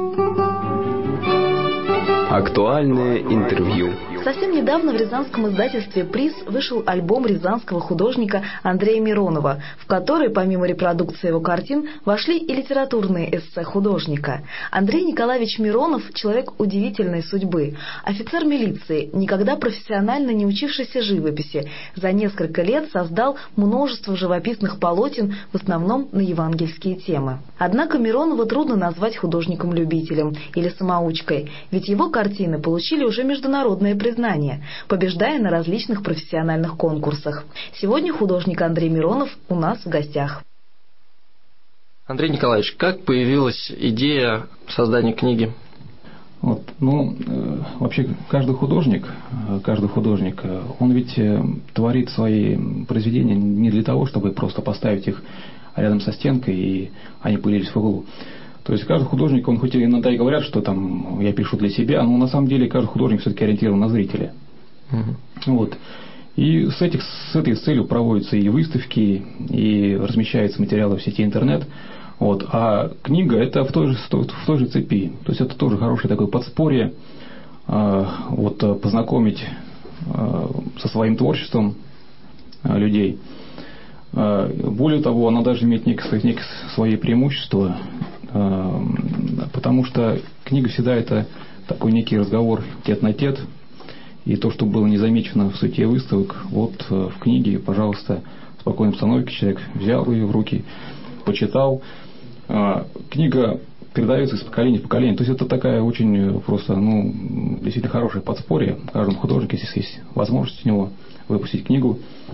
Актуальное интервью. Совсем недавно в рязанском издательстве «Приз» вышел альбом рязанского художника Андрея Миронова, в который, помимо репродукции его картин, вошли и литературные эссе художника. Андрей Николаевич Миронов – человек удивительной судьбы. Офицер милиции, никогда профессионально не учившийся живописи, за несколько лет создал множество живописных полотен, в основном на евангельские темы. Однако Миронова трудно назвать художником-любителем или самоучкой, ведь его картины получили уже международное признание, побеждая на различных профессиональных конкурсах. Сегодня художник Андрей Миронов у нас в гостях. Андрей Николаевич, как появилась идея создания книги? Вообще каждый художник, он ведь творит свои произведения не для того, чтобы просто поставить их рядом со стенкой, и они пылились в углу. То есть каждый художник, он хоть и иногда и говорят, что там я пишу для себя, но на самом деле каждый художник все-таки ориентирован на зрителя. И с этой целью проводятся и выставки, и размещаются материалы в сети интернет. А книга это в той же цепи. То есть это тоже хорошее такое подспорье, познакомить со своим творчеством людей. Более того, она даже имеет некие свои преимущества, потому что книга всегда это такой некий разговор тет-на-тет, и то, что было не замечено в суете выставок, в книге, пожалуйста, в спокойной обстановке человек взял ее в руки, почитал. Книга передается из поколения в поколение, то есть это такая очень просто, действительно хорошее подспорье каждому художнику, если есть возможность у него выпустить книгу.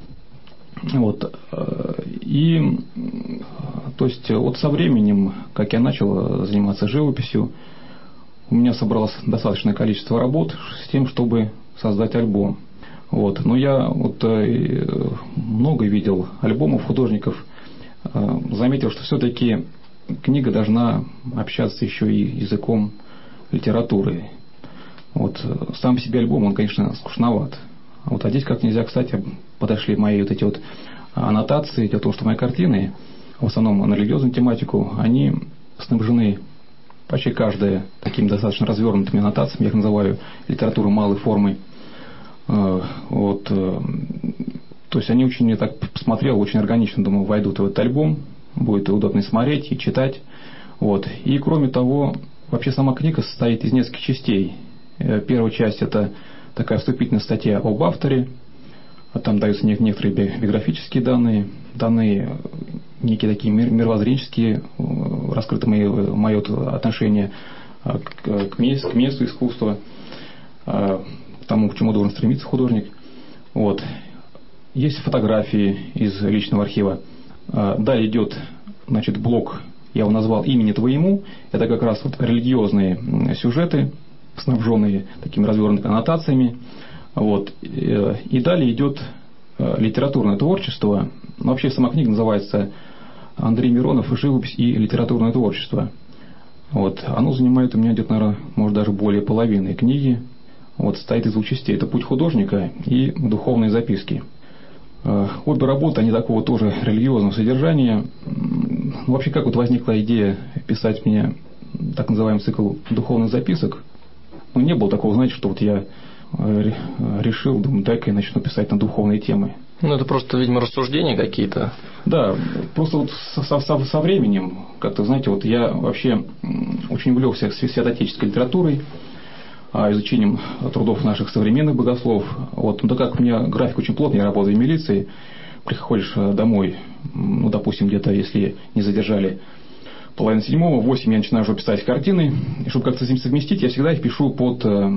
Со временем, как я начал заниматься живописью, у меня собралось достаточное количество работ с тем, чтобы создать альбом. Но я много видел альбомов художников, заметил, что все-таки книга должна общаться еще и языком литературы. Сам по себе альбом, он, конечно, скучноват. А здесь как нельзя, кстати, подошли мои аннотации. Дело в том, что мои картины, в основном на религиозную тематику, они снабжены почти каждая такими достаточно развернутыми аннотациями, я их называю литературу малой формы. То есть они очень, я так посмотрел, очень органично, думаю, войдут в этот альбом, будет удобно смотреть и читать. И кроме того, вообще сама книга состоит из нескольких частей. Первая часть это такая вступительная статья об авторе. Там даются некоторые биографические данные некие такие мировоззренческие, раскрыто мое отношение к месту искусства, к тому, к чему должен стремиться художник. Есть фотографии из личного архива. Далее идет, блок, я его назвал «Имени твоему». Это как раз религиозные сюжеты, снабженные такими развернутыми аннотациями. И далее идет литературное творчество. Вообще сама книга называется «Андрей Миронов. Живопись и литературное творчество». Оно занимает у меня где-то, наверное, может даже более половины книги. Состоит из двух частей. Это «Путь художника» и «Духовные записки». Обе работы, они такого тоже религиозного содержания. Вообще, как возникла идея писать мне так называемый цикл духовных записок? Не было такого, знаете, что я решил, думаю, дай-ка я начну писать на духовные темы. Это просто, видимо, рассуждения какие-то. Да, просто со временем, как-то, знаете, я вообще очень увлекся святоотеческой литературой, изучением трудов наших современных богослов. Так как у меня график очень плотный, я работаю в милиции, приходишь домой, допустим, где-то, если не задержали, 6:30, в 8 я начинаю уже писать картины, и чтобы как-то с этим совместить, я всегда их пишу под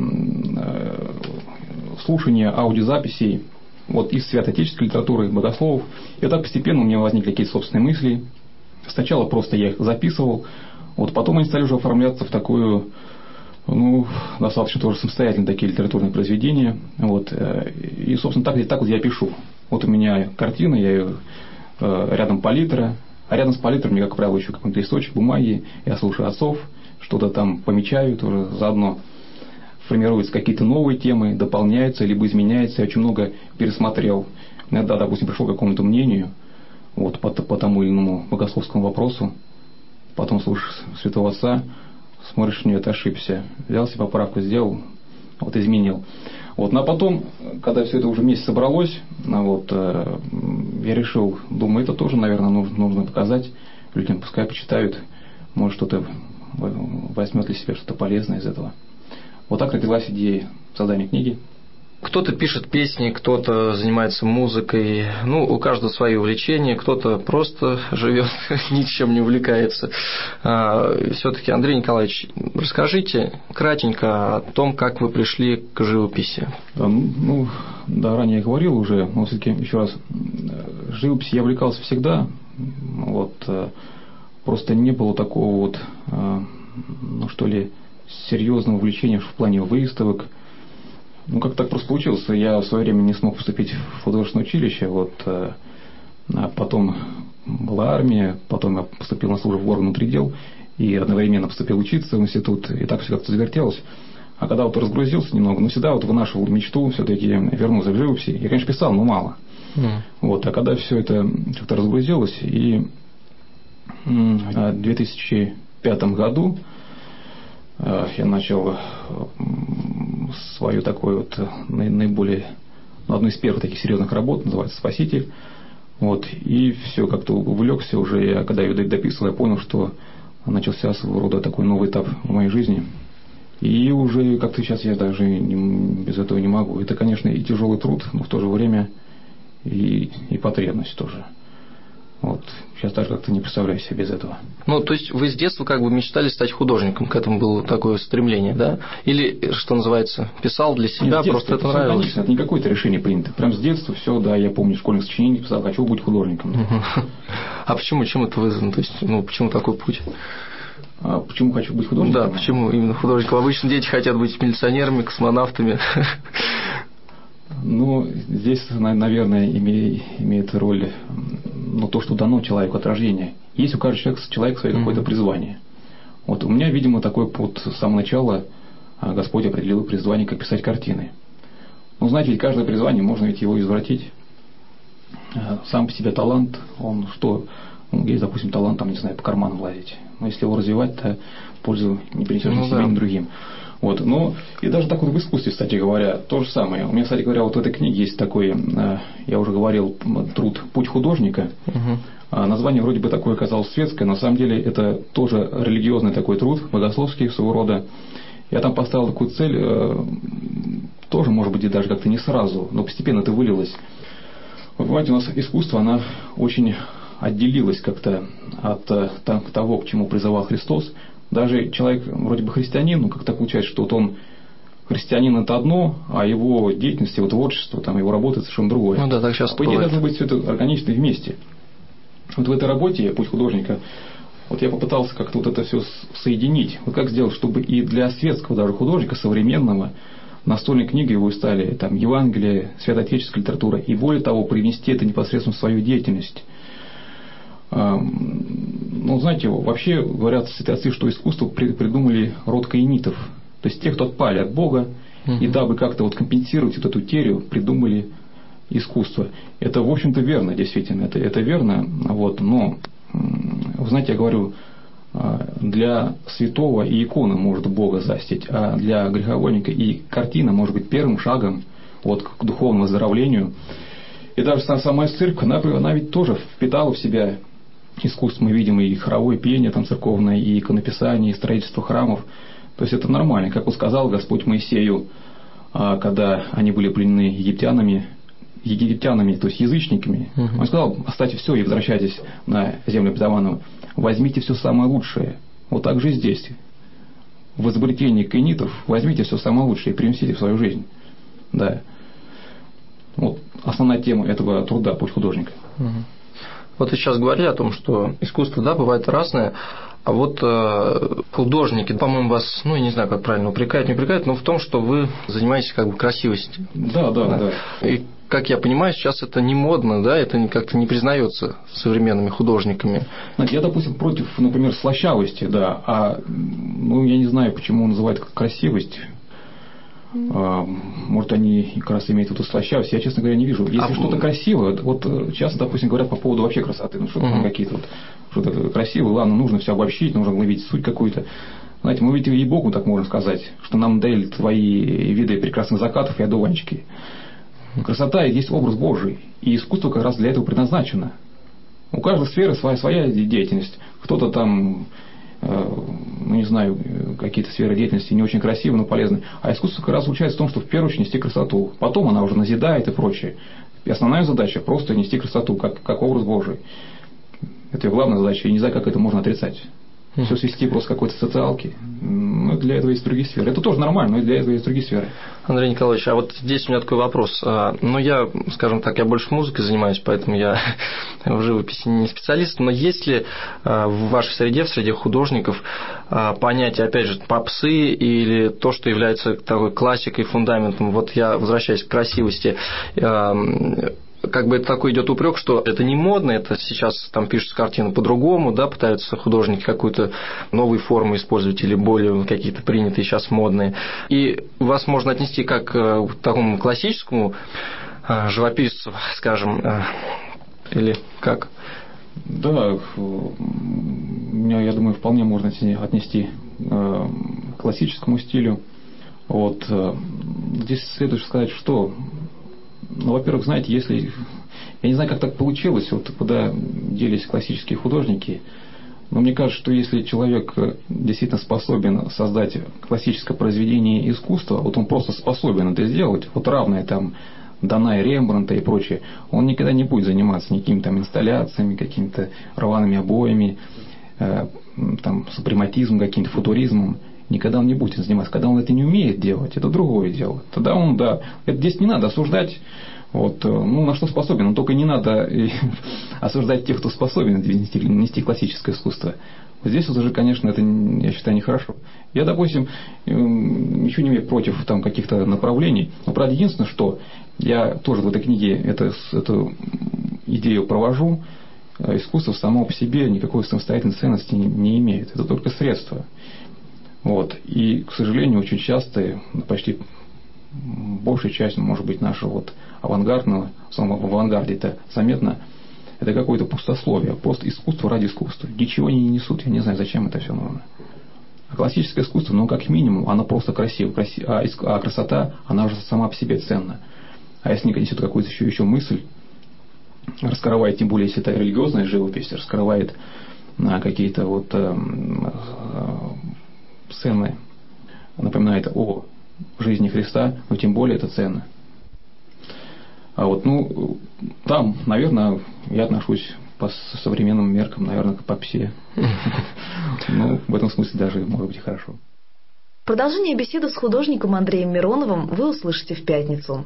слушание аудиозаписей из святоотеческой литературы, богословов. И так постепенно у меня возникли какие-то собственные мысли. Сначала просто я их записывал, потом они стали уже оформляться в такую, достаточно тоже самостоятельно такие литературные произведения. И, собственно, так я пишу. У меня картина, я ее рядом палитра. А рядом с палитрой мне, как правило, еще какой-то листочек бумаги. Я слушаю отцов, что-то там помечаю, тоже заодно формируются какие-то новые темы, дополняются, либо изменяются. Я очень много пересмотрел. Иногда, допустим, пришел к какому-то мнению по тому или иному богословскому вопросу. Потом слушаешь святого отца, смотришь, нет, ошибся. Взял себе поправку, сделал, вот изменил. Вот, ну а потом, когда все это уже вместе собралось, вот, я решил, думаю, это тоже, наверное, нужно показать людям, пускай почитают, может, что-то возьмет для себя что-то полезное из этого. Вот так родилась идея создания книги. Кто-то пишет песни, кто-то занимается музыкой, ну, у каждого свои увлечения, кто-то просто живет, ничем не увлекается. Все-таки, Андрей Николаевич, расскажите кратенько о том, как вы пришли к живописи. Ну, да, ранее я говорил уже, но все-таки еще раз, живописью я увлекался всегда, вот, просто не было такого вот, ну, что ли, серьезного увлечения в плане выставок. Ну, как так просто получилось. Я в свое время не смог поступить в художественное училище. Вот, а потом была армия, потом я поступил на службу в орган внутренних дел и одновременно поступил учиться в институт. И так все как-то завертелось. А когда вот разгрузился немного, ну, всегда вот вынашивал мечту все-таки вернуться к живописи. Я, конечно, писал, но мало. Вот, а когда все это как-то разгрузилось, и в 2005 году я начал свою такую вот наиболее, одну из первых таких серьезных работ, называется «Спаситель». Вот, и все, как-то увлекся уже. Я, когда ее дописывал, я понял, что начался своего рода такой новый этап в моей жизни. И уже как-то сейчас я даже без этого не могу. Это, конечно, и тяжелый труд, но в то же время и потребность тоже. Вот. Сейчас даже как-то не представляю себе без этого. Ну, то есть вы с детства как бы мечтали стать художником, к этому было такое стремление, да? Или, что называется, писал для себя, нет, просто это нравилось? Конечно, это не какое-то решение принято. Прям с детства все, да, я помню, школьных сочинений писал, хочу быть художником. А почему, чем это вызвано? То есть, ну, почему такой путь? А почему хочу быть художником? Да, почему именно художником? Обычно дети хотят быть милиционерами, космонавтами. Ну, здесь, наверное, имеет роль, ну, то, что дано человеку от рождения. Есть у каждого человека свое какое-то призвание. Вот у меня, видимо, такое вот с самого начала Господь определил призвание, как писать картины. Ну, знаете, ведь каждое призвание, можно ведь его извратить. Сам по себе талант, он что? Ну, есть, допустим, талант, там, не знаю, по карманам лазить. Но если его развивать, то пользу не принесешь ни себе, ни другим. Вот, ну, и даже так вот в искусстве, кстати говоря, то же самое. У меня, кстати говоря, вот в этой книге есть такой, я уже говорил, труд «Путь художника». Название вроде бы такое оказалось светское, на самом деле это тоже религиозный такой труд, богословский своего рода. Я там поставил такую цель, тоже, может быть, и даже как-то не сразу, но постепенно это вылилось. Вы понимаете, у нас искусство, оно очень отделилось как-то от того, к чему призывал Христос. Даже человек вроде бы христианин, но как-то получается, что вот он христианин — это одно, а его деятельность, его творчество, там, его работа — это совершенно другое. Ну да, так часто по идее, бывает. должно быть все это органично вместе. Вот в этой работе «Путь художника» вот я попытался как-то вот это все соединить. Вот как сделать, чтобы и для светского даже художника, современного, настольной книгой его стали там Евангелие, святоотеческая литература, и более того, привнести это непосредственно в свою деятельность. Ну, знаете, вообще говорят святые отцы, что искусство придумали род каинитов. То есть, те, кто отпали от Бога, и дабы как-то вот компенсировать вот эту утерю, придумали искусство. Это, в общем-то, верно, действительно, это верно. Вот, но, вы знаете, я говорю, для святого и икона может Бога застить, а для греховодника и картина может быть первым шагом вот, к духовному выздоровлению. И даже сама церковь, она ведь тоже впитала в себя искусство. Мы видим и хоровое пение там церковное, и иконописание, и строительство храмов. То есть это нормально. Как вот сказал Господь Моисею, когда они были пленены египтянами, то есть язычниками, Он сказал: оставьте все и возвращайтесь на землю обетованную. Возьмите все самое лучшее. Вот так же и здесь. В изобретении каинитов возьмите все самое лучшее и принесите в свою жизнь. Да. Вот основная тема этого труда «Путь художника». Вот вы сейчас говорили о том, что искусство, да, бывает разное, а вот художники, по-моему, вас, ну, я не знаю, как правильно, упрекают, не упрекают, но в том, что вы занимаетесь как бы красивостью. Да. И, как я понимаю, сейчас это не модно, да, это как-то не признается современными художниками. Знаете, я, допустим, против, например, слащавости, да, ну, я не знаю, почему называют красивость. Может, они как раз имеют эту слащавость. Я, честно говоря, не вижу. Если что-то красивое, вот часто, допустим, говорят по поводу вообще красоты, ну, что-то там какие-то вот, что-то красивое, ладно, нужно все обобщить, нужно ловить суть какую-то. Знаете, мы ведь ей-богу так можно сказать, что нам дали твои виды прекрасных закатов и одуванчики. Красота есть образ Божий, и искусство как раз для этого предназначено. У каждой сферы своя деятельность. Кто-то там, не знаю, какие-то сферы деятельности не очень красивые, но полезные. А искусство как раз заключается в том, что в первую очередь нести красоту. Потом она уже назидает и прочее. И основная задача просто нести красоту, как образ Божий. Это ее главная задача, и не знаю, как это можно отрицать. Все свести просто к какой-то социалке. Ну, для этого есть другие сферы. Это тоже нормально, но для этого есть другие сферы. Андрей Николаевич, а вот здесь у меня такой вопрос. Ну, я, скажем так, я больше музыкой занимаюсь, поэтому я в живописи не специалист, но есть ли в вашей среде, в среде художников, понятие, опять же, попсы или то, что является такой классикой, фундаментом? Вот я возвращаюсь к красивости. Как бы это такой идет упрек, что это не модно, это сейчас там пишутся картины по-другому, да, пытаются художники какую-то новую форму использовать или более какие-то принятые сейчас модные. И вас можно отнести как к такому классическому живописцу, скажем, или как? Да, меня, я думаю, вполне можно отнести к классическому стилю. Вот. Здесь следует сказать, что... Ну, во-первых, знаете, если... Я не знаю, как так получилось, вот куда делись классические художники, но мне кажется, что если человек действительно способен создать классическое произведение искусства, вот он просто способен это сделать, вот равное там Дана и Рембрандта и прочее, он никогда не будет заниматься никакими там инсталляциями, какими-то рваными обоями, там, супрематизмом, каким-то футуризмом. Никогда он не будет заниматься. Когда он это не умеет делать, это другое дело. Тогда он, да, это здесь не надо осуждать, вот, ну, на что способен. Но только не надо осуждать тех, кто способен нести классическое искусство. Вот здесь вот уже, конечно, это, я считаю, нехорошо. Я, допустим, ничего не имею против там каких-то направлений. Но, правда, единственное, что я тоже в этой книге эту идею провожу, искусство само по себе никакой самостоятельной ценности не имеет. Это только средство. Вот. И, к сожалению, очень часто, почти большая часть, может быть, нашего вот авангардного, самого в авангарде это заметно, это какое-то пустословие, просто искусство ради искусства. Ничего они не несут, я не знаю, зачем это все нужно. А классическое искусство, ну, как минимум, оно просто красиво, а красота, она уже сама по себе ценна. А если не несет какую-то еще мысль, раскрывает, тем более, если это религиозная живопись, раскрывает какие-то вот сцены, напоминает о жизни Христа, но тем более это ценно. А вот, ну, там, наверное, я отношусь по современным меркам, наверное, к попсе. Ну, в этом смысле даже, может быть, и хорошо. Продолжение беседы с художником Андреем Мироновым вы услышите в пятницу.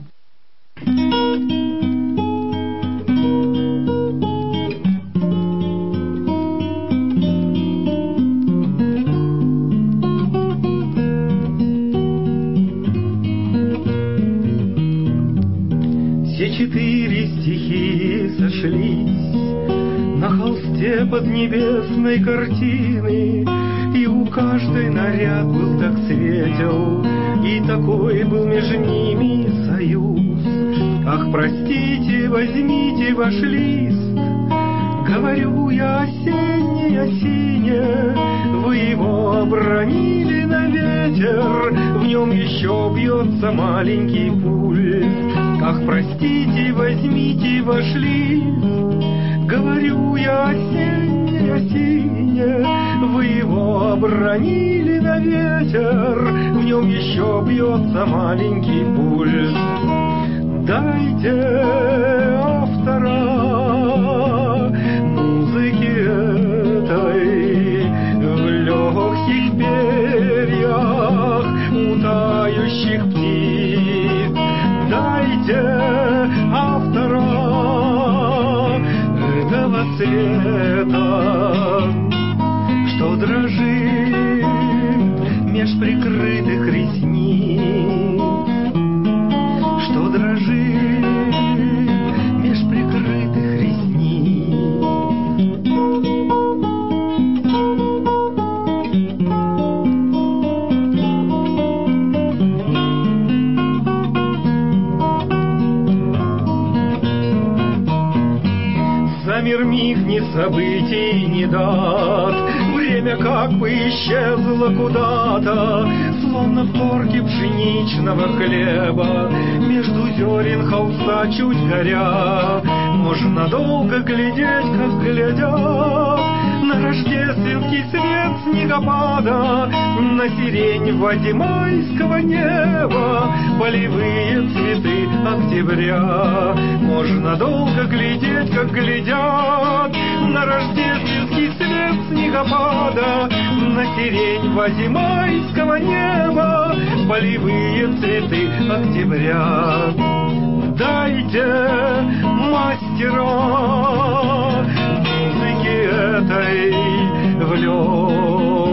Четыре стихии сошлись на холсте поднебесной картины, и у каждой наряд был так светел, и такой был между ними союз. Ах, простите, возьмите ваш лист, говорю я осеннее, осеннее, вы его обронили на ветер, в нем еще бьется маленький пульс. Ах, простите, возьмите ваш лист, говорю я осеннее, осеннее, вы его обронили на ветер, в нем еще бьется маленький пульс. Дайте автора музыки этой в легких перьях утающих птиц. Дайте автора этого цвета, что дрожит меж прикрытых ресниц, что дрожит меж прикрытых ресниц. Замер миг ни событий, ни дат, время как бы исчезло куда-то, словно в горке пшеничного хлеба, между зерен холста чуть горя. Можно долго глядеть, как глядят на рождественский свет снегопада, на сирень в воде майского неба, полевые цветы октября. Можно долго глядеть, как глядят на рождественский свет снегопада, на сирень в воде майского неба, полевые цветы октября. Дайте мастера музыки этой в лёд.